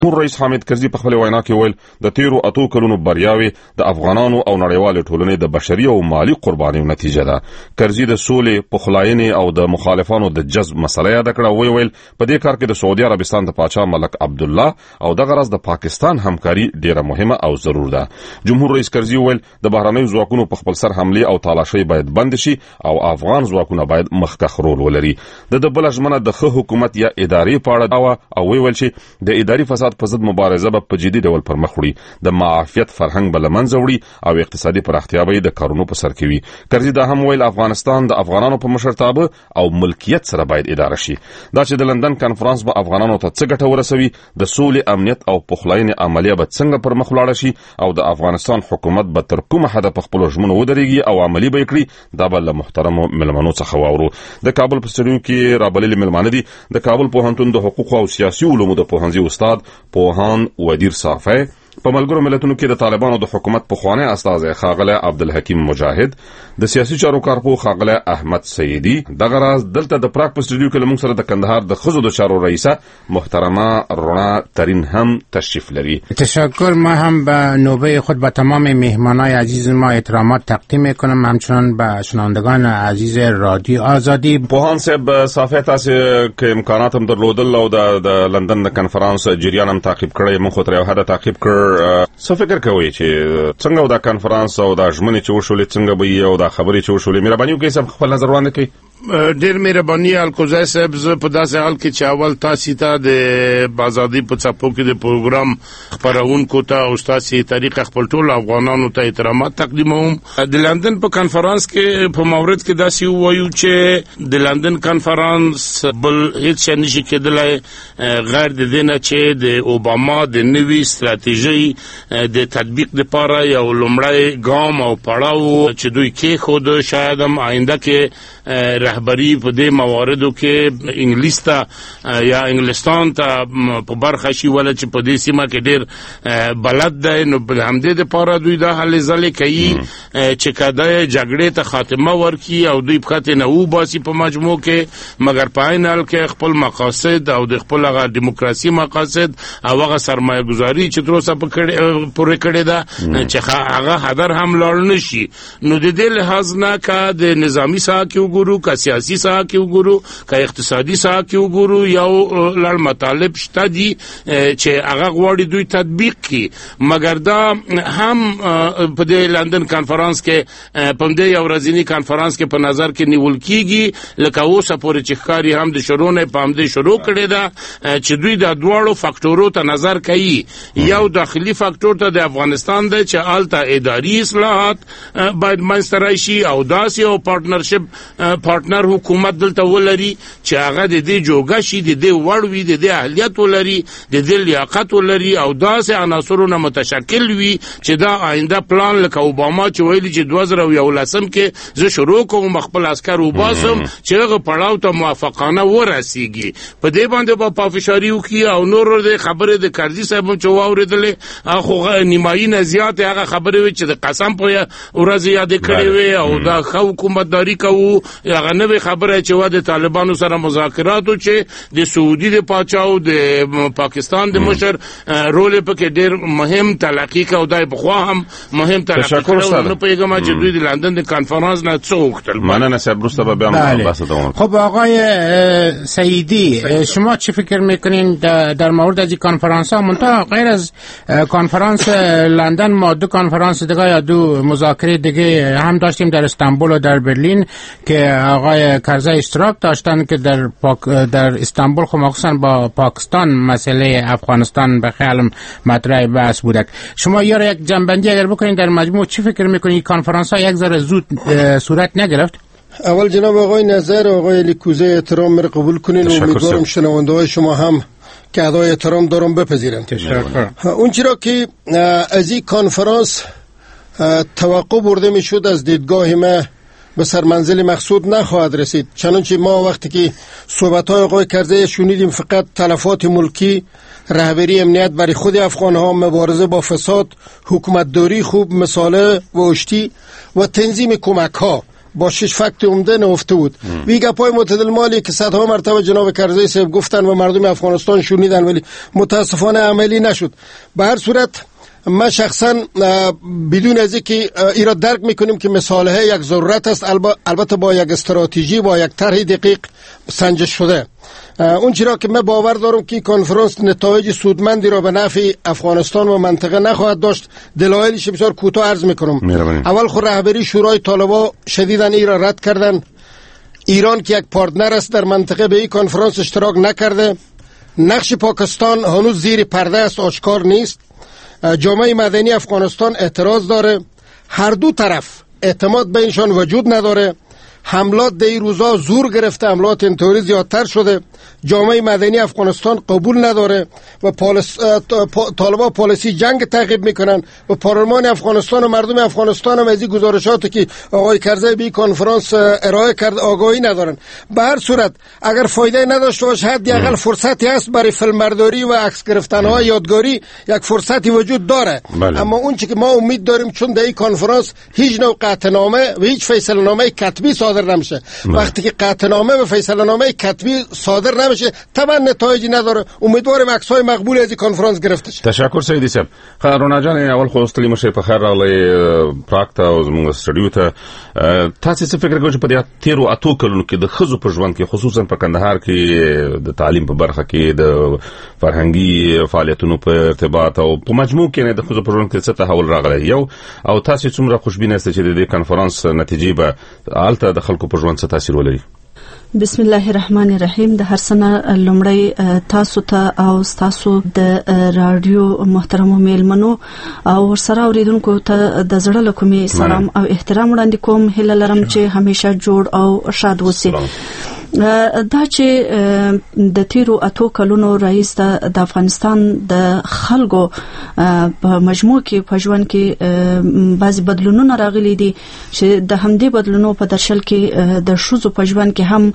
رئیس حامد کرزي په خپل وینا کې ویل د تیرو 8 کلونو بریاوي د افغانانو او نړیوال ټولنې د بشري او مالی قربانیو نتیجه ده. کرزي د سولې، پخلاینې او د مخالفانو د جذب مسله یاد کړه. ویل په دې کار کې د سعودي عربستان د پاچا ملک عبدالله او د غرض د پاکستان همکاري ډیره مهمه او ضرور ده. جمهور رئیس کرزي ویل د بهرنیو ځواکونو په خپل سر حمله او تالاشي باید بند شي او افغان ځواکونه باید مخکخ رول ولري. د بل ژمنه د ښه حکومت یا ادارې په اړه او ویل چې د اداري فساد په ضد مبارزه به په جدي ډول پر مخ وړي، د معافیت فرهنګ به له منځه وړي او اقتصادي پراختیا به د کارونو په سر کې وي. کرزي دا هم ویل افغانستان د افغانانو په مشرتابه او ملکیت سره باید اداره شي. دا چې د لندن کانفرنس به افغانانو ته څه ګټه ورسوي، د سولې، امنیت او پخلاینې عملیه به څنګه پر مخ لاړه شي او د افغانستان حکومت به تر کومه حده په خپلو ژمنو ودرېږي او عملي به یې کړي، دا به له محترمو مېلمنو څخه واورو. د کابل په سټډیو کې رابللي مېلمانه دي د کابل پوهنتون د حقوق او سیاسي علومو د پوهنځي استاد پوهان ودیر صافی، په ملګرو ملتونو کې د طالبانو د حکومت پخوانی استازی ښاغلی عبدالحکیم مجاهد، د سیاسي چارو کارپوه ښاغلی احمد سیدي. دغه راز دلته د پراګ په سټډیو کې موږ سره د کندهار د ښځو د چارو رئیسه محترمه رڼا ترین هم تشریف لري. تشکر. ما هم به نوبه خود به تمام مهمانای عزیز ما احترامات تقدیم میکنم، همچنان به شنوندگان عزیز رادیو آزادی. پوهان صاحب صافی تاسو کې امکانات هم درلودل او د لندن د کنفرانس جریان هم تعقیب کړی، موږ خو تر یو حده تعقیب کړ. څه فکر کوئ چې څنګه دا کنفرانس او دا ژمنې چې وشولې څنګه به یې او دا خبرې چې وشولې؟ مهرباني وکړئ صاحب خپل نظر وړاندې کړئ. ډیر مهرباني الکوزای صاحب، زه په داسې حال کې چې اول تاسو ته د آزادي په څپو کې د پروګرام خبرونکو ته او تاسو طریقه خپل ټول افغانانو ته احترامات تقدیموم. د لندن په کنفرانس کې په مورد کې داسې وایو چې د لندن کنفرانس بل هیڅ نشي کېدلای غیر د دې نه چې د اوباما د نوي ستراتیژي د تطبیق لپاره یو لومړی ګام او پړاو چې دوی کې خود شاید هم آینده کې رهبری په دې مواردو کې انګلیس ته یا انګلستان ته په برخه شي، ول چې په دې سیمه کې ډېر بلد دی. نو په همدې لپاره دوی دا هلې ځلې کوي چې کله جګړې ته خاتمه ورکړي او دوی په خاطر نه وباسي په مجموع کې، مګر په عین حال کې خپل مقاصد او د خپل هغه دیموکراسي مقاصد او هغه سرمایه گذاري چې تر اوسه پورې کړې ده چې هغه هدر هم لاړ نشي. نو د دې لحاظ نه که د نظامی ساحه کې وګورو، که سیاسي ساحه کې وګورو، که اقتصادي ساحه کې وګورو، یو لړ مطالب شته دي چې هغه غواړي دوی تطبیق کړي. مګر دا هم په دې لندن کانفرنس کې په دې یو ورځنی کانفرنس کې په نظر کې نیول کیږي، لکه اوسه پورې چې ښکاري هم د شروع نه په همدې شروع کړې ده چې دوی د دواړو فاکټورو ته نظر کوي. یو داخلي فاکټور ته د افغانستان دی چې هلته اداري اصلاحات باید منځته راشي او داسې یو پارټنر حکومت دلته ولري چې هغه د دې جوګه شي، د دې وړ وي، د دې اهلیت ولري، د دې لیاقت ولري او داسې عناصرونه متشکل وي چې دا آینده پلان لکه اوباما چې ویلي چې 2011 کې زه شروع کوم خپل عسكر وباسم چې هغه پړاو ته موافقانه ورسیږي. په دې باندې په پافشاری وکي او نور د خبره د کرزي صاحب چې واوریدلې هغه نیمایي نه زیات هغه خبره وي چې د قسم په ورځ یاد کړې وي او دا حکومتداري کوو. هغه نوې خبره چې و د طالبانو سره مذاکراتو چې د سعودي د پاچاو د پاکستان د مشر رول په کې ډېر مهم تلقی او دای بخوا هم مهم تلقی نو پیغام چې دوی د لندن د کانفرنس نه څو وختل. مننه صاحب، روسته به بیان بحث. خب آقای سیدی، شما چی فکر میکنین در مورد از این کانفرانس ها؟ منتها غیر از کانفرانس لندن ما دو کانفرانس دیگه یا دو مذاکره دیگه هم داشتیم در استانبول و در برلین که آقای کرزی اشتراک داشتن که در استانبول خصوصا با پاکستان مسئله افغانستان به خیالم مطرح بحث بوده. شما یک جنبندی اگر بکنید در مجموع چی فکر میکنید کانفرانس ها یک ذره زود صورت نگرفت؟ اول جناب آقای نظر آقای لیکوزه احترام میره قبول کنین و امیدوارم شنونده های شما هم که ادای احترام دارم بپذیرند. اون چرا که از این کنفرانس توقع برده میشد از دیدگاه ما به سرمنزل مقصود نخواهد رسید، چنانچه ما وقتی که صحبت‌های آقای کرزی شنیدیم فقط تلفات ملکی، رهبری امنیت برای خود افغان‌ها، مبارزه با فساد، حکومتداری خوب، مصالح و اشتی و تنظیم کمک‌ها با 6 فکت عمده نهفته بود. گپای معتدل مالی که صدها مرتبه جناب کرزی صاحب گفتن و مردم افغانستان شنیدن ولی متاسفانه عملی نشد. به هر صورت من شخصا بدون از اینکه ایراد درک میکنیم که مصالحه یک ضرورت است، البته با یک استراتژی، با یک طرح دقیق سنجش شده. اون چرا که من باور دارم که کنفرانس نتایج سودمندی را به نفع افغانستان و منطقه نخواهد داشت. دلایلش بسیار کوتاه عرض میکنم. اول خود رهبری شورای طالبان شدیداً این را رد کردن. ایران که یک پارتنر است در منطقه به این کنفرانس اشتراک نکرده. نقش پاکستان هنوز زیر پرده است، آشکار نیست. جامعه مدنی افغانستان اعتراض داره. هر دو طرف اعتماد بینشان وجود نداره. حملات در این روزا زور گرفته، حملات انتحاری زیادتر شده. جامعه مدنی افغانستان قبول نداره و طالبان پالیسی جنگ تعقیب میکنن و پارلمان افغانستان و مردم افغانستان هم از این گزارشاتی که آقای کرزی به کنفرانس ارائه کرد آگاهی ندارن. به هر صورت اگر فایده نداشته باشه حداقل فرصتی هست برای فیلمبرداری و عکس گرفتن‌های یادگاری، یک فرصتی وجود داره. اما اون چیزی که ما امید داریم چون در این کنفرانس هیچ نوع قطعنامه و هیچ فیصله نامه کتبی صادر نمیشه. وقتی که قطعنامه و فیصله نامه کتبی صادر نمیشه طبعا نتایجی نداره. امیدوارم عکس‌های مقبول از این کنفرانس گرفته شه. تشکر سیدی صاحب. رونا جان اول خو ستلی مشه په خیر راغلی پراکټ او زموږ سټډیو ته. تاسو څه فکر کوئ چې په دې تیرو اتو کلونو کې د خزو په ژوند کې خصوصا په کندهار کې د تعلیم په برخه کې د فرهنګي فعالیتونو په ارتباط او په مجموع کې نه د خزو په ژوند کې څه تحول راغلی یو او تاسو څومره خوشبینه یاست چې د دې کنفرانس نتیجې به الته د خلکو په ژوند څه تاثیر ولري؟ بسم الله الرحمن الرحیم. د هر سنه لومړی تاسو ته او تاسو د رادیو محترمو میلمنو او ورسره اوریدونکو ته د زړه له کومې سلام او احترام وړاندې کوم. هیله لرم چې همیشه جوړ او شاد اوسئ. دا چې د تیرو اتو کلونو رئیس د افغانستان د خلکو په مجموع کې په ژوند کې بعضی بدلونونه راغلي دي چې د همدې بدلونونو په درشل کې د شوزو په ژوند کې هم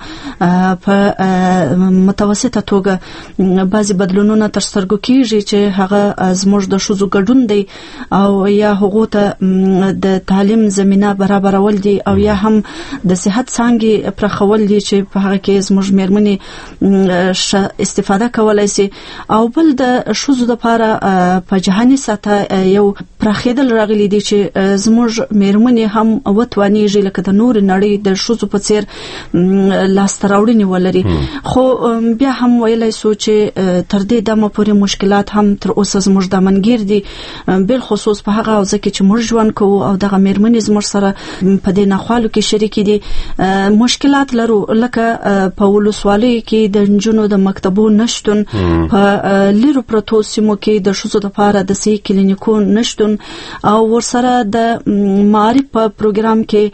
په متوسطه توګه بعضی بدلونونه تر سترګو کېږي چې هغه زموږ د شوزو ګډون دی او یا هغه ته د تعلیم زمينه برابرول دي او یا هم د صحت څنګه پرخول دي چې په هغه کې زموږ مېرمنې استفاده کولای شي. او بل د شوزو لپاره په جهاني سطح یو پرخیدل راغلي دي چې زموږ مېرمنې هم وتوانیږي لکه د نور نړۍ د شوزو په څیر لاستراوړنې ولري. خو بیا هم ویلای سو چې تر دې دمه پورې مشکلات هم تر اوسه زموږ د منګیر دي، بل خصوص په هغه اوځه کې چې موږ ژوند کوو او دغه مېرمنې زموږ سره په دې نخوالو کې شریک دي. مشکلات لرو لکه په ولسوالۍ کې د نجونو د مکتبو نشټون، په لیرو پروتو سیمو کې د شوزو لپاره د صحي کلینیکو نشټون او ورسره د معرفت په پروګرام کې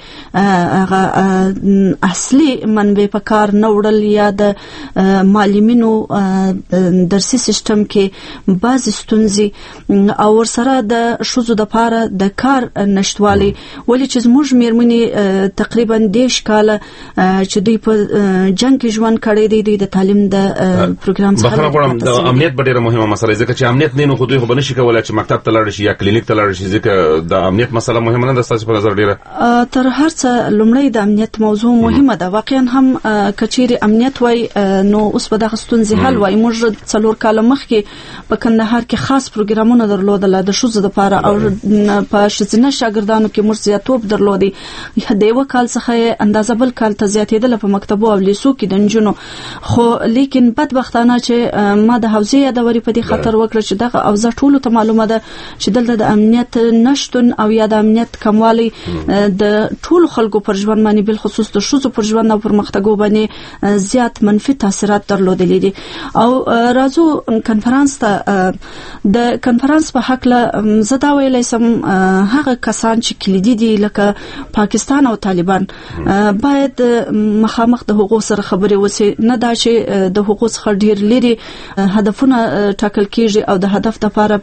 اصلي منبع په کار نه وړل یا د معلمینو درسي سیستم کې بعض ستونزې او ورسره د شوزو لپاره د کار نشټوالي ولې چې زموږ مېرمنې تقریبا 10 کال چې دوی په جنگ کې ژوند کړی دی، دوی د تعلیم د پروګرام څخه د امنیت ډیره مهمه مسله ځکه چې امنیت نه نو خو دوی خو بنشي کولای چې مکتب ته لاړ شي یا کلینیک ته لاړ شي ځکه د امنیت مسله مهمه نه ده. تاسو په نظر ډیره تر هر څه لومړی د امنیت موضوع مهمه ده. واقعا هم کچيري امنیت وای نو اوس په دغه ستونزې حل وای. موږ 4 کال مخکې په کندهار کې خاص پروګرامونه درلودل د شوزو لپاره او په شزنه شاګردانو کې موږ زیاتوب درلودي. د یو کال څخه اندازه بل کال ته زیاتېدل په مکتبو او لیسو کې د نجونو. خو لیکن بدبختانه چې ما د حوزې یادوري په دې خطر وکړه چې دغه اوضاع ټولو ته معلومه ده چې دلته د امنیت نشټون او یا د امنیت کموالی د ټولو خلکو پر ژوند باندې بل خصوص د شوزو پر ژوند او پرمختګو باندې زیات منفي تاثیرات درلودلي دي. او راځو کنفرانس ته. د کنفرانس په حق له زدا ویلای سم هغه کسان چې کلیدي دي لکه پاکستان او طالبان باید مخامخ د حقوق سره خبرې وسی، نه دا چې د حقوق څخه ډیر لري هدفونه ټاکل کیږي او د هدف لپاره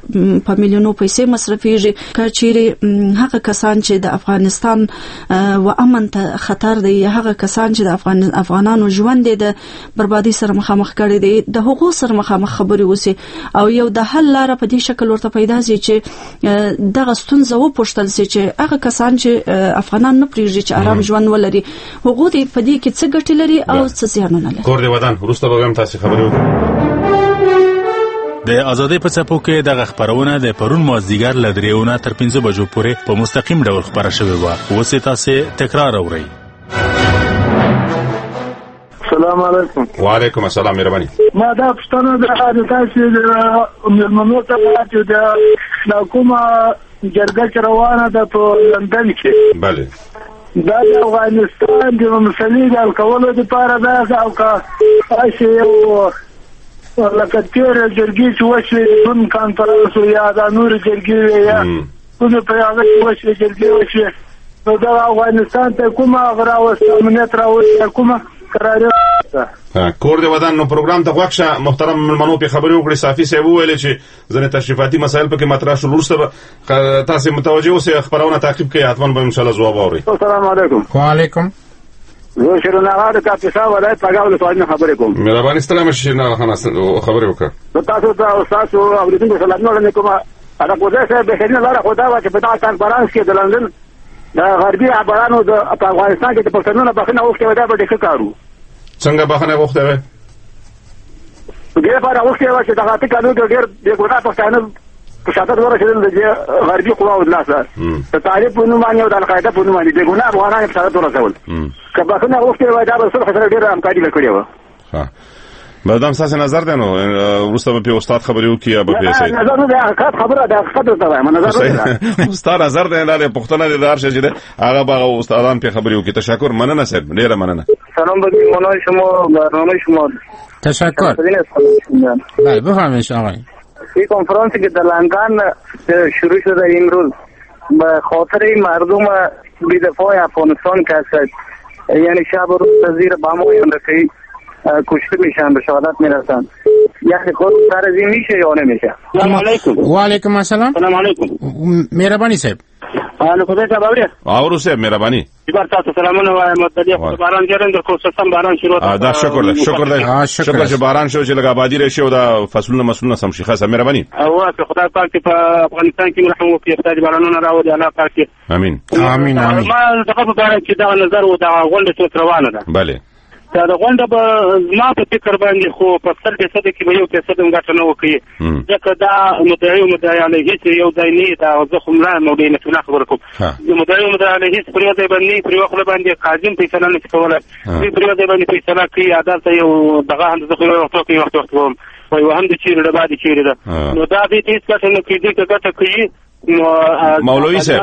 په میلیونو پیسې مصرفيږي کچېری هغه کسان چې د افغانستان و امن ته خطر دی هغه کسان چې د افغانانو ژوند د بربادي سره مخامخ کړي دي د حقوق سره مخامخ خبري وسی او یو د حل لاره په دې شکل ورته پیدا شي چې دغه ستونزه و پښتل شي چې هغه کسان چې افغانان نه پریږي چې آرام ژوند ولري حقوق دې په دې کې څه ګټه لري او څه زیانونه لري. کور دې ودان وروسته به هم تاسو خبرې وکړو. د ازادۍ په څپو کې د خبرونه د پرون مازدیګر ل 3 تر 5 بجو پورې په مستقیم ډول خبره شوې و. اوس تاسو تکرار اورئ. السلام علیکم. وعلیکم السلام. مهرباني. ما دا پښتنه د تاسو د ملمنو ته چې د حکومت جرګه روانه ده په لندن کې. بله. دا د افغانستان د مسلې د کولو لپاره دا او کا یو لکه تیر جرګې چې وشوې دون کانفرنس یا د نور جرګې یا کومه په هغه وشوې جرګې وشوې نو دا افغانستان ته کومه غراوسته امنیت راوړي کومه قرار کور دې ودان نو پروګرام ته وښه محترم ملمنو په خبرې وکړي. صافي صاحب ویل چې ځنه تشریفاتي مسایل پکې مطرح شول وروسته تاسو متوجه اوسئ خبرونه تعقیب کړئ حتما به ان شاء الله جواب اوري. السلام علیکم. وعلیکم. زه شرناغه د کاپیسا ولایت پاګاول سوال خبرې کوم. مهرباني ستړي مشه نه خلاص خبرې وکړه. تاسو ته تاسو اوریدونکو سلام نه کوم انا کوزه سره به نه لاره خدا وا چې په تاسو کانفرنس کې د لندن د غربي عبارانو د افغانستان کې د پښتنو بخنه وخت ودا به ډېر کارو. څنګه بخنه وخت وې؟ ډېر لپاره وخت وې چې دغه قانون ډېر د ګونا پښتنو په شاته ورسېدل د غربي قواو د لاسه ته تعریف په نوم باندې او د القاعده په نوم باندې د ګونا افغانانو په شاته ورسول. کله بخنه وخت وې دا به سره ډېر همکاري وکړي و. ها مدام تاسو نظر ده نو وروسته به استاد خبرې وکړي یا به پیسې نظر نه ده خبره ده خبره ده وایم نظر نه استاد نظر ده نه پښتنه د دار شې ده هغه به استادان په خبرې وکړي. تشکر مننه صاحب ډیره مننه. سلام بدی منای شما برنامه شما تشکر. بله بفرمایید آقای. این کنفرانسی که در لندن شروع شده امروز به خاطر مردم بی‌دفاع افغانستان که هستند یعنی شب و روز زیر بم و امریکایی کشته میشن به شهادت میرسن یعنی خود سر از این میشه یا نمیشه؟ سلام علیکم. و علیکم السلام. سلام علیکم. مهربانی صاحب. نو خدای ته باورې اورو صاحب مهرباني. بار تاسو سلامونه وایم مددي باران جوړند د کوڅه باران شروع دا شکر ده شکر چې باران شو چې لګا آبادی راشي او دا فصلونه مسلونه سم شي خاصه مهرباني. او خدای پاک په افغانستان کې رحم وکړي ستاسو بارانونه راوړي الله پاک. امين امين امين. ما دغه په اړه چې دا نظر و دا غونډه څه روانه ده. bale دا غونډه به ما په فکر باندې خو په 100% کې به یو څه د غټ نه وکړي ځکه دا مدعي علیه چې یو ځای نه دا زخم لا مودې نه څه خبر کوم مدعي علیه چې پرې ځای باندې پرې وخت باندې قاضي په فیصله نه کوله پرې ځای باندې فیصله کوي عدالت یو دغه هم زخم وخت کوي وخت کوم وای وهم د چیرې د باندې چیرې ده نو دا دې هیڅ څه نه کوي چې ګټه کوي. مولوی صاحب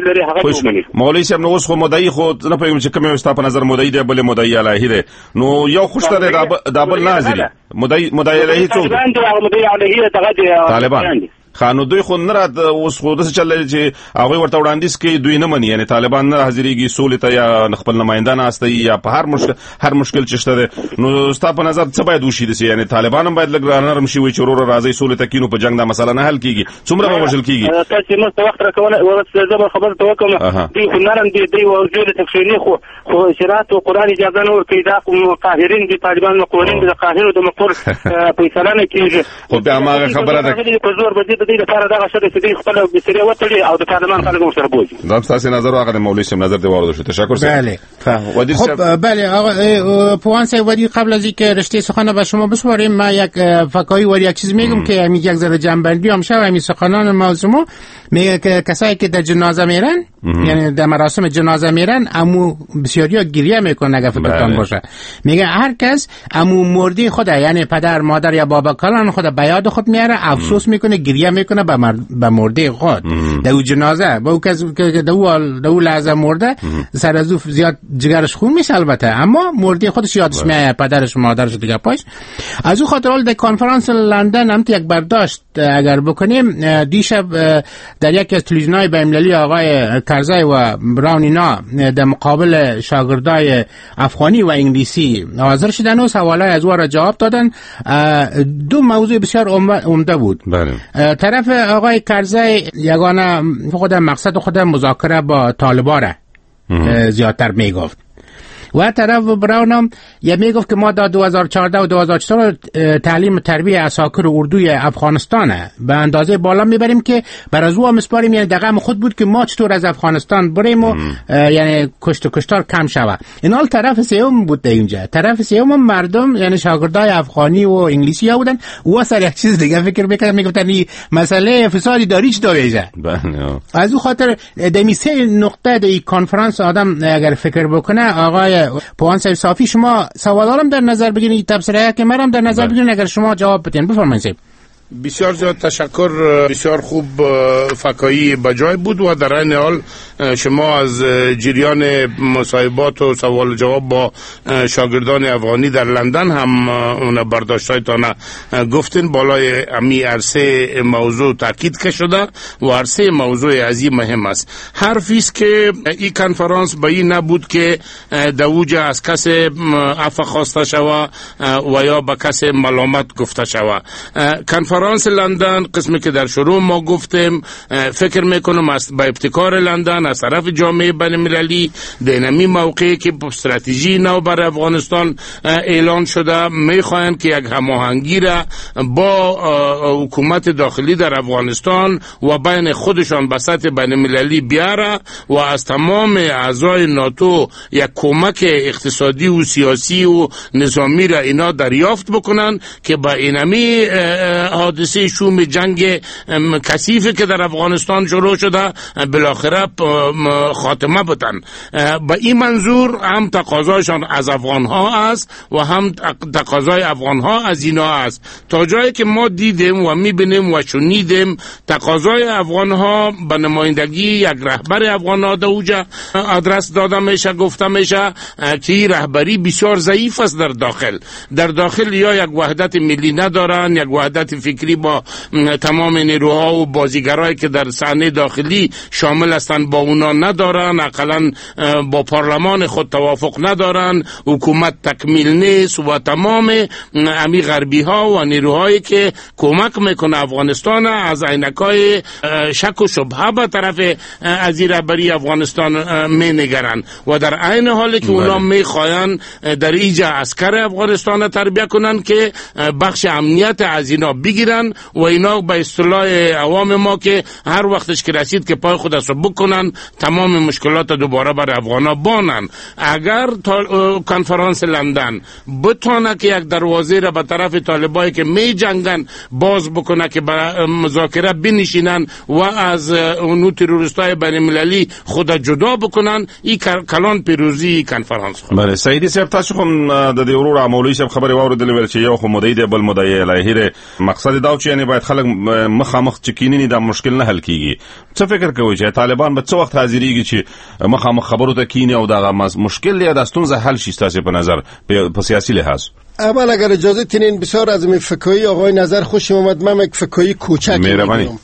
مولوی صاحب نو اوس خو مدعي خو نه پېږم چې کومه ستا په نظر مدعي دی بل مدعي علیه دی نو یو خوشته د بل ناظری مدعي علیه څوک مدعي علیه دغه طالبان خانو دوی خو نه رات اوس خو د چل چې هغه ورته وړاندیز کوي دوی نه مني یعنی طالبان نه حاضرېږي سولې ته یا خپل نمائندان استه یا په هر مشکل چې شته نو ستا په نظر څه باید وشي دي یعنی طالبان هم باید لګ نرم شي وي چې ورور راځي سولې ته کینو په جنگ دا مسله نه حل کیږي څومره به وژل کیږي تاسو نو څه وخت راکول ورته خبر ته وکم دی نرم دی وجود تفصیلی خو شریعت او قران اجازه نه ورکړي دا قاهرین دي طالبان مقولین دي قاهر د مقر فیصله نه کیږي خو بیا ما خبره ده په زور بدی د دې لپاره دا شته چې دوی خپل بسریه وتړي او د پارلمان خلک سره بوزي. دا تاسو نظر واغه مولوی صاحب نظر دی ورته شو. تشکر صاحب. بله ودی صاحب. بله آقا پوان صاحب ودی قبل از اینکه رشته سخن به شما بسپاریم ما یک فکایی و یک چیز میگم که همین یک ذره جنبندی هم شه همین سخنان موضوع میگه که کسایی که در جنازه میرن یعنی در مراسم جنازه میرن امو بسیاریا گریه میکنن اگه فکرتان باشه میگه هر کس امو مردی خود یعنی پدر مادر یا بابا کلان خود به یاد خود میاره افسوس میکنه گریه میکنه به مرده خود در اون جنازه با اون کس که در اون لحظه مرده سر از زیاد جگرش خون میشه البته اما مرده خودش یادش میاد پدرش مادرش دیگه پاش از اون خاطر در کنفرانس لندن هم یک برداشت اگر بکنیم دیشب در یکی از تلویزیون‌های بین‌المللی آقای کرزی و براونینا در مقابل شاگردای افغانی و انگلیسی حاضر شدن و سوالای از او را جواب دادن. دو موضوع بسیار عمده بود. طرف آقای کرزی یگانه خود مقصد خود مذاکره با طالبان زیادتر میگفت و طرف براون هم میگفت که ما در 2014 و 2014 تعلیم تربیت عساکر اردوی افغانستان به اندازه بالا میبریم که بر از او هم اسپاریم، یعنی دغم خود بود که ما چطور از افغانستان بریم و یعنی کشت و کشتار کم شود. این حال طرف سوم بود. اینجا طرف سوم هم مردم یعنی شاگردای افغانی و انگلیسی ها بودن و سر یک چیز دیگه فکر میکردن، میگفتن این مسئله فساد اداری چطور میشه. از او خاطر دمی سه نقطه دی کنفرانس آدم اگر فکر بکنه، آقای پوان صافی شما سوالارم در نظر بگیرید، تبصره که مرم در نظر بگیرید، اگر شما جواب بدین بفرمایید. بسیار زیاد تشکر. بسیار خوب فکایی بجای بود و در این حال شما از جریان مصاحبات و سوال جواب با شاگردان افغانی در لندن هم اون برداشتایتان گفتین. بالای امی عرصه موضوع تاکید که شده و عرصه موضوع از این مهم است. حرفی است که این کنفرانس به این نبود که دوجه از کس عفو خواسته شوه و یا به کس ملامت گفته شوه. کنفرانس لندن قسمی که در شروع ما گفتیم، فکر میکنم از با ابتکار لندن از طرف جامعه بین المللی دینامی موقعی که استراتژی نو بر افغانستان اعلان شده میخواهند که یک هماهنگی را با حکومت داخلی در افغانستان و بین خودشان به سطح بین المللی بیاره و از تمام اعضای ناتو یک کمک اقتصادی و سیاسی و نظامی را اینا دریافت بکنن که با اینمی حادثه شوم جنگ کثیفی که در افغانستان شروع شده بالاخره خاتمه بدن. با این منظور هم تقاضایشان از افغان ها است و هم تقاضای افغان ها از اینا است. تا جایی که ما دیدیم و میبینیم و شنیدیم، تقاضای افغان ها به نمایندگی یک رهبر افغان ها دوجه آدرس داده میشه، گفته میشه که رهبری بسیار ضعیف است در داخل یا یک وحدت ملی ندارن، یک وحدت فکری با تمام نیروها و بازیگرایی که در صحنه داخلی شامل هستند با اونا ندارن، اقلا با پارلمان خود توافق ندارن، حکومت تکمیل نیست و تمام امی غربی ها و نیروهایی که کمک میکنه افغانستان از عینکای شک و شبهه به طرف از رهبری افغانستان می نگرن و در عین حالی که اونا میخواین در ایجا عسکر افغانستان تربیت کنن که بخش امنیت از اینا بگیرن و اینا به اصطلاح عوام ما که هر وقتش که رسید که پای خود رو بکنن تمام مشکلات دوباره بر افغانا بانن. اگر کنفرانس لندن بتونه که یک دروازه را به طرف طالبایی که می جنگن باز بکنه که به مذاکره بنشینن و از اونو تروریستای بین المللی خود جدا بکنن، این کلان پیروزی کنفرانس خود. بله سعیدی صاحب، تاسو کوم د دې ورور عمولي صاحب خبرې واوریدلې چې یو خو مدعي دی بل مدعي علیه مقصد دا چې یعنی باید خلک مخامخ چکینی دا مشکل نه حل کیږي. څه فکر کوئ چې طالبان به څه وخت حاضرېږي چې مخامخ خبرو ته کینی او دا مشکل یا د ستونزه حل شي تاسو په نظر په سیاسي لحاظ؟ اول اگر اجازه تینین بسیار از می فکایی آقای نظر خوشم اومد. من یک فکایی کوچک میگم.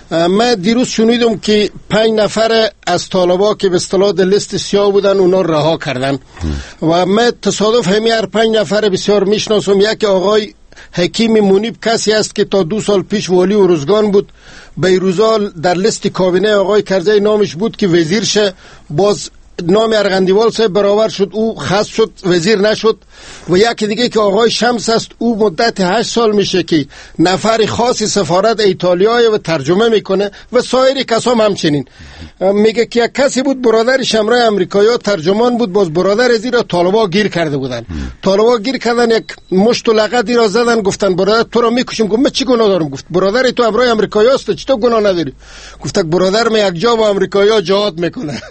من دیروز شنیدم که 5 نفر از طالبا که به اصطلاح لیست سیاه بودن اونا رها کردن و من تصادف همین هر 5 نفر بسیار میشناسم. یک آقای حکیم منیب کسی است که تا 2 سال پیش والی ارزگان بود، بیروزا در لیست کابینه آقای کرزی نامش بود که وزیر شه، باز نام ارغندیوال صاحب برابر شد، او خاص شد وزیر نشد. و یکی دیگه که آقای شمس است، او مدت 8 سال میشه که نفر خاصی سفارت ایتالیایی و ترجمه میکنه و سایر کسام همچنین. میگه که یک کسی بود برادر شمرای امریکایی ترجمان بود، باز برادر زیرا طالبا گیر کرده بودن. طالبا گیر کردن، یک مشت و لغتی را زدن، گفتن برادر تو را میکشیم. گفت من چی گناه دارم؟ گفت برادر تو امرای امریکایی است، چطور گناه نداری؟ گفت برادر من یک جا با امریکایی جهاد میکنه.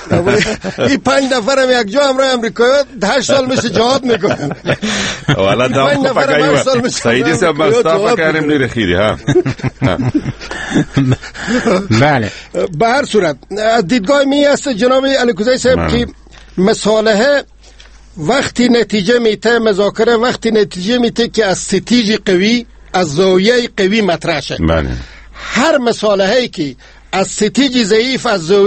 این 5 نفر هم یک جا امرای امریکایی 8 سال میشه جهاد میکنن. والا دا فکایی سعیدی صاحب مصطفی کریم لري خیری ها. بله به هر صورت دیدگاه می است جناب علیکوزی صاحب که مصالحه وقتی نتیجه میته، مذاکره وقتی نتیجه میته که از استراتژی قوی، از زاویه قوی مطرح شه. هر مصالحه‌ای که از استراتژی ضعیف، از زاویه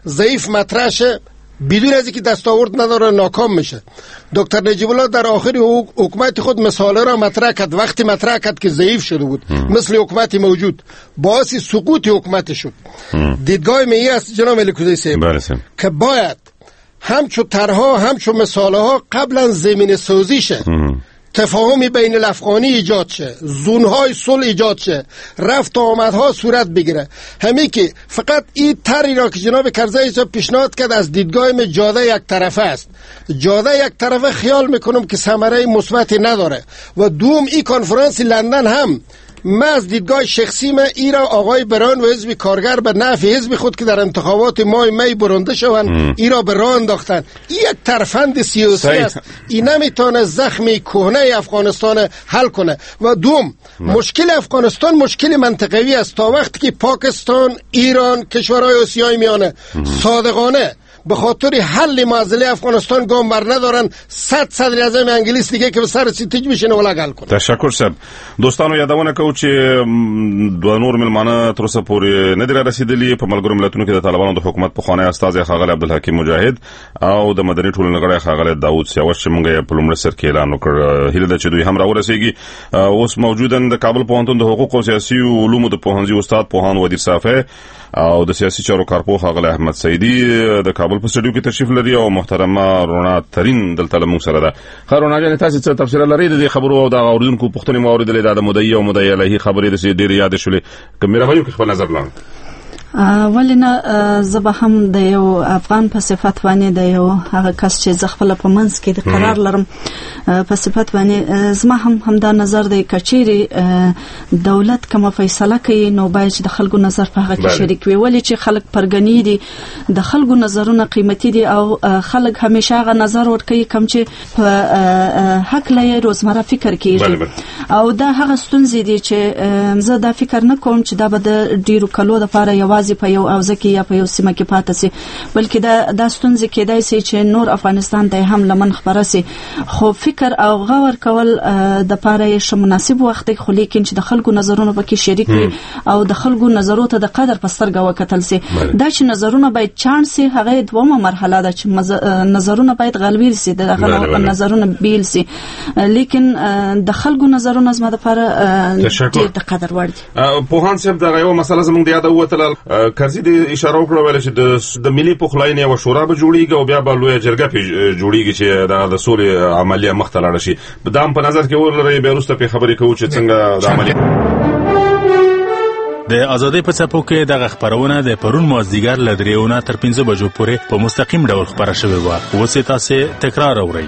ضعیف مطرح شه بدون از اینکه دستاورد نداره ناکام میشه. دکتر نجیب الله در آخر حکومت خود مسائل را مطرح کرد، وقتی مطرح کرد که ضعیف شده بود مثل حکومت موجود، باعث سقوط حکومت شد. دیدگاه می است جناب الکوزی صاحب که باید همچو طرحها همچو مسائل ها قبلا زمین سازی شه، تفاهمی بین الافغانی ایجاد شه، زونهای صلح ایجاد شه، رفت و آمدها صورت بگیره. همین که فقط این طرحی را که جناب کرزی صاحب پیشنهاد کرد از دیدگاه من جاده یک طرفه است. جاده یک طرفه خیال میکنم که ثمره مثبتی نداره. و دوم این کنفرانس لندن هم من از دیدگاه شخصی من ای را آقای بران و حزب کارگر به نفع حزب خود که در انتخابات ماه می برنده شوند ای را به راه انداختن. این یک ترفند سیاسی است، این نمیتونه زخم کهنه افغانستان حل کنه. و دوم مشکل افغانستان مشکل منطقوی است. تا وقتی که پاکستان، ایران، کشورهای آسیای میانه صادقانه به خاطر حل معضله افغانستان گام بر ندارن، صدر اعظم انگلیس دیگه که به سر سیتیج میشینه ولا حل کنه. تشکر صاحب. دوستانو یادونه کوم چې دوه نور ملمانه تر اوسه پورې نه دي رسیدلي په ملګرو ملتونو کې د طالبانو د حکومت پخوانی استاد خاغلی عبدالحکیم مجاهد او د مدني ټولنې غړی خاغلی داوود سیاوش چې موږ په لومړي سر کې اعلان وکړ. هیله ده چې دوی هم راورسیږي. اوس موجودن د کابل پوهنتون د حقوق او سیاسي علومو د پوهنځي استاد پوهان ودیر صافی او د سیاسي چارو کارپوه خاغلی احمد سیدی د کابل په سټډیو کې تشریف لري او محترمه رونا ترین دلته موږ سره ده. رونا جان تاسو څه تفسیر لرئ د خبرو او د اوریدونکو پوښتنې مو اوریدلې د مدعي او مدعي علیه خبرې د ډېر یاد شولې که مهرباني وکړئ خپل نظر لاندې. ولنه زبا هم د یو افغان په صفت باندې د یو هغه کس چې زغفل په منځ کې د قرار لرم په صفت باندې زما هم دا نظر دی کچيري دولت کوم فیصله کوي نو باید د خلکو نظر په هغه کې شریک وي. ولی چې خلک پرګنی دي د خلکو نظرونه قیمتي دي او خلک همیشه هغه نظر ورکوي کوم چې په حق لې روزمره فکر کوي او دا هغه ستونزې دي چې زه دا فکر نه کوم چې دا به د ډیرو کلو لپاره یوازې په یو اوزه کې یا په یو سیمه کې پاتې سي، بلکې دا ستونزې کېدای شي چې نور افغانستان ته هم لمن خبره سي. خو فکر او غور کول د لپاره یې مناسب وخت دی، خو لیکن چې د خلکو نظرونه پکې شریک وي او د خلکو نظرونو ته د قدر په سترګه وکتل سي. دا چې نظرونه باید چانس سي هغه دومره مرحله ده چې نظرونه باید غلبیل سي، دغه نظرونه بیل سي، لیکن د خلکو نظرونه زما د لپاره ډېر د قدر وړ دي. پوهان صاحب دا یو مسله زموږ د یاد وته کرزي د اشاره وکړه ویل چې د ملي پخلاینې او شورا به جوړیږي او بیا به لوی جرګه جوړیږي چې د سولې عملیه مخ ته لاړ شي. دا هم په نظر کې ولرئ بیا وروسته په خبرې کوو چې څنګه د عملیه د ازادۍ په څپو کې دغه خبرونه د پرون مازدیګر له 3 تر 5 بجو پورې په مستقیم ډول خبره شوې وه. اوس یې تاسې تکرار اورئ.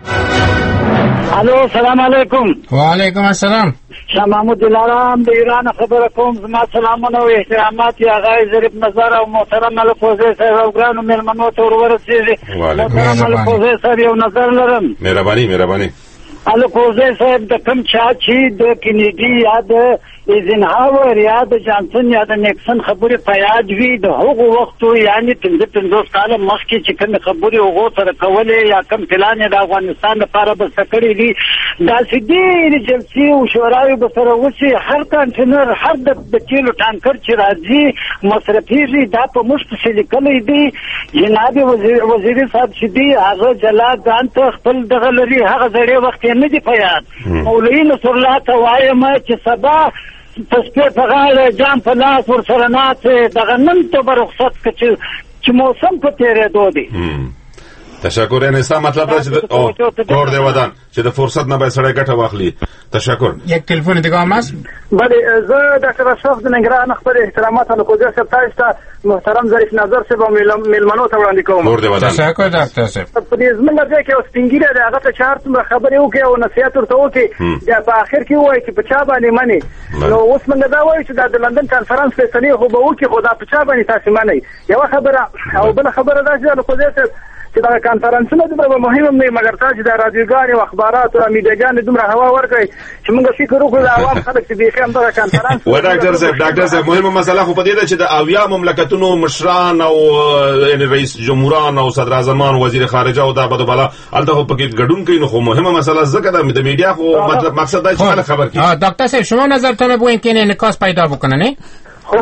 الو سلام علیکم. وعلیکم السلام. شاه محمود دلارام د ایران خبره کوم. زما سلامونه او احترامات یا غای ظریف نظر او محترم الفوزي صاحب او ګرانو مېلمنو ته ورسېږي. محترم الفوزي صاحب یو نظر لرم. مهرباني. الفوزي صاحب د کوم چا چې د کینیډي یا د ایزنهاور یا د جانسن یا د نیکسن خبرې په یاد وي د هغو وختو یعنی 50 کال مخکې چې کوم خبرې هغه سره کولې یا کوم پلان د افغانستان لپاره بس کړی دي دا سیدي جلسې او شورای به سره وشي. هر کانټینر هر د کیلو ټانکر چې راځي مصرفي دا په مشت سلی کلی دي. جناب وزیر صاحب چې دی هغه جلاد ځان ته خپل دغه لري هغه زړې وخت نه دی په یاد. مولوی نصر الله ته وایم چې سبا تسپیر په غاړه جام په لاس ورسره ناڅې دغه نن ته به رخصت کړي چې موسم په تېرېدو دی. تشکر. یعنی ستا مطلب دا چې کور دی ودان چې د فرصت نه باید سړی ګټه واخلي. تشکر. یک تلفن دیگه هم هست؟ بله زه ډاکټر اشرف د ننګرهار نه خپل احترامات او کوزه صاحب تاسو ته محترم ظریف نظر صاحب او مېلمنو ته وړاندې کوم. کور دی ودان. تشکر ډاکټر صاحب. په دې زمونږ ځای کې اوس پنګیره ده هغه ته چار څومره خبرې وکړي او نصیحت ورته وکړي بیا په آخر کې ووایي چې په چا باندې منې. نو اوس موږ دا وایو چې دا د لندن کانفرنس فیصلې خو به وکړي خو دا په چا باندې تاسې منئ. یوه خبره او بله خبره دا چې د کوزه صاحب چې دا کانفرنسونه دومره مهم نه مګر تاسو د رادیوګانې او اخبارات او میډیاګانې دومره هوا ورکړئ چې موږ فکر وکړو د عوام خلک چې بیخي همدغه کانفرنس و ډاکټر صاحب مهمه مسله خو په دې ده چې د اویا مملکتونو مشران او یعنی رئیس جمهوران او صدر اعظمان وزیر خارجه او دا بده بالا الته خو پکې ګډون کوي. نو خو مهمه مسله ځکه د میډیا خو مطلب مقصد دا چې خلک خبر کړي. دکتر صاحب شما نظرتون بگوین که این انعکاس پیدا بکنه نه؟ خو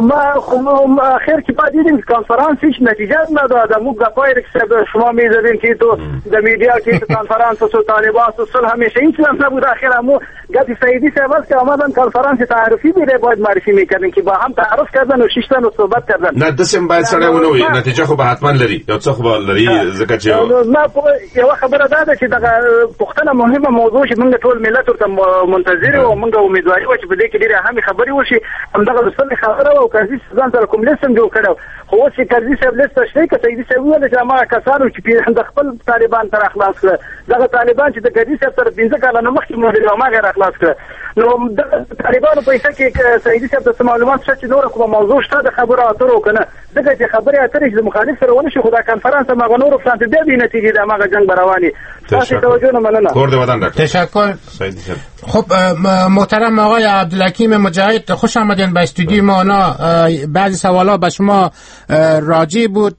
اخر کې بعد این کنفرانس هیچ نتیجه نداد. موږ پای که شما می‌دیدین که تو در میدیا که کنفرانس و طالبان و صلح همیشه هیچ نبود. آخر همو گفت سعیدی صاحب است که آمدن کنفرانس تعارفی بیره باید معرفی میکردن که با هم تعارف کردن و شیشتن و صحبت کردن. نه دسم باید سره ونوي نتیجه خو به حتما لري یو څه خو لري ځکه چې ما یو خبره ده چې دغه پښتنه مهمه موضوع چې موږ ټول ملت ورته منتظر او موږ امیدواري و چې په دې کې ډېرې اهمې خبرې وشي. همدغه رسل خبره او کرزي ځان سره کوم لیست جوړ کړو خو اوس چې کرزي صاحب لیست شته که سعیدي صاحب وویل چې هغه کسانو چې د خپل طالبان تر اخلاص کړه دغه طالبان چې د کرزي صاحب سره 15 کاله نه مخکې موږ ما غیر اخلاص کړه نو د طالبانو په حصه کې سعیدي صاحب د معلومات شته چې نور کوم موضوع شته د خبرو اترو کنه دغه چې خبرې اترې چې مخالف سره ونه شي خو دا کنفرانس ما نور فرانس دې به نتیجه د ما جنگ برواني تاسو توجه نه مننه. کور دې ودان ډاکټر تشکر. سعیدی صاحب خب محترم آقای عبدالحکیم مجاهد خوش آمدین به استودیوی ما. بعضی سوالا به شما راجع بود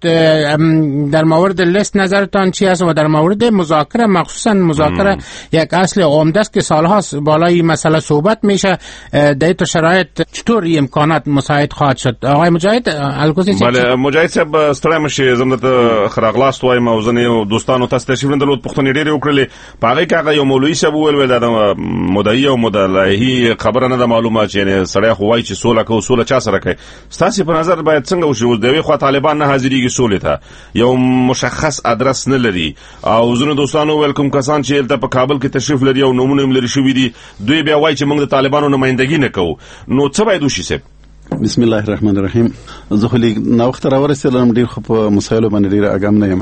در مورد لیست نظرتان چی است و در مورد مذاکره مخصوصا مذاکره یک اصل عمده است که سالهاست بالای مسئله صحبت میشه در این شرایط چطور امکانات مساعد خواهد شد؟ آقای مجاهد الکوزی بله مجاهد صاحب ستړی مشه زمدت خراغلاست وایم او ځنې دوستانو تاسو تشریف لرلو پښتون ډېر وکړلې پاره کې هغه یو مولوی صاحب ویل دا مدعی او مدلهي خبره نه معلومه چې سړی خو وایي چې سوله کو سوله چا سره کوي. ستاسو په نظر باید څنګه وشي؟ دوی خو طالبان نه حاضرېږي سولې ته یو مشخص ادرس نه لري او زنه دوستانو ویلکم کسان چې دلته په کابل کې تشریف لري او نمونه هم لري شوې دي دوی بیا وایي چې موږ د طالبانو نمائندګي نه کوو. نو څه باید وشي صاحب؟ بسم الله الرحمن الرحیم. زه خو نو وخت راورسېدم ډیر خو په مسایلو باندې ډیر اګام نه یم.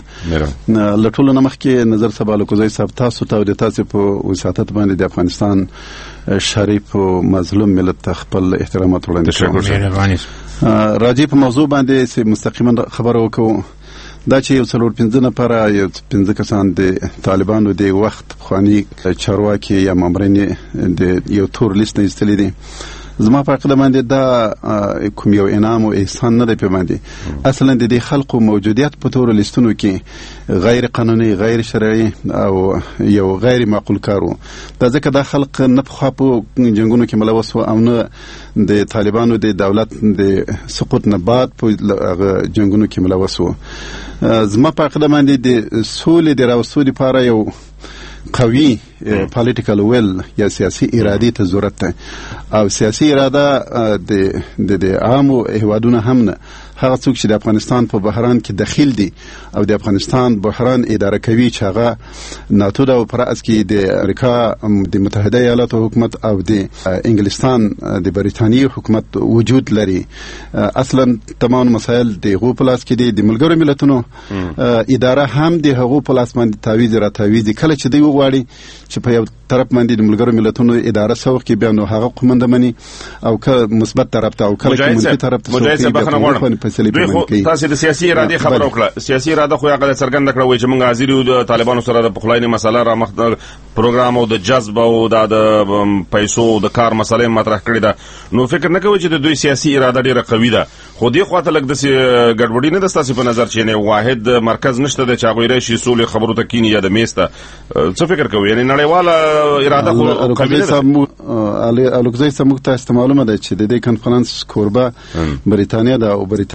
لټول نه مخکې نظر سبا کوزای صاحب تاسو ته د تاسو په وساتت باندې د افغانستان شریف او مظلوم ملت خپل احترامات وړاندې کوم. راځي په موضوع باندې مستقیما خبرو وکړو. دا چې یو څلور 15 نفر یو 15 کسان د طالبانو د وخت خواني چارواکي یا مامورین د یو تور لیست نه ایستلې دي. زما په عقیده باندې دا کوم یو انعام او احسان نه دی په باندې. اصلا د دې خلقو موجودیت په تور لیستونو کې غیر قانوني غیر شرعي او یو غیر معقول کارو. دا ځکه دا خلق نه په خاپو جنگونو کې ملوث او نه د طالبانو د دولت د سقوط نه بعد په جنگونو کې ملوث و. زما په عقیده باندې د سولې د راوستو لپاره یو قوي پالیټیکل ویل یا سیاسي ارادي ته ضرورت ده او سیاسي اراده د عامو هیوادونو هم نه هغه څوک چې د افغانستان په بحران کې دخیل دي او د افغانستان بحران اداره کوي چې هغه ناتو او پراس کې د امریکا د متحده ایالاتو حکومت او د انګلستان د بریتانیې حکومت وجود لري. اصلا تمام مسایل د غو پلاس کې د ملګرو ملتونو اداره هم د هغو پلاس باندې تعویض را تعویض کله چې دی وغواړي چې په یو طرف باندې د ملګرو ملتونو اداره سوق کې بیا نو هغه قومنده مني او که مثبت طرف ته او کله منفي طرف ته دوی خو تاسو د سیاسي اراده خبر وکړه. سیاسي اراده خو هغه څرګند کړو چې موږ حاضر یو د طالبانو سره د پخلاینې مسله را مخ پروګرام او د جذب او د پیسو د کار مسله مطرح کړې ده. نو فکر نه کوي چې د دوی سیاسي اراده ډیره قوي ده خو دې خواته لګ د ګډوډي نه د تاسو په نظر چې نه واحد مرکز نشته د چاغویره شي سولې خبرو ته کینی یا د میسته څه فکر کوي؟ یعنی نړیواله اراده خو قوي ده. الکوزای سموږ ته معلومه ده چې د دې کنفرانس کوربه بریتانیا ده او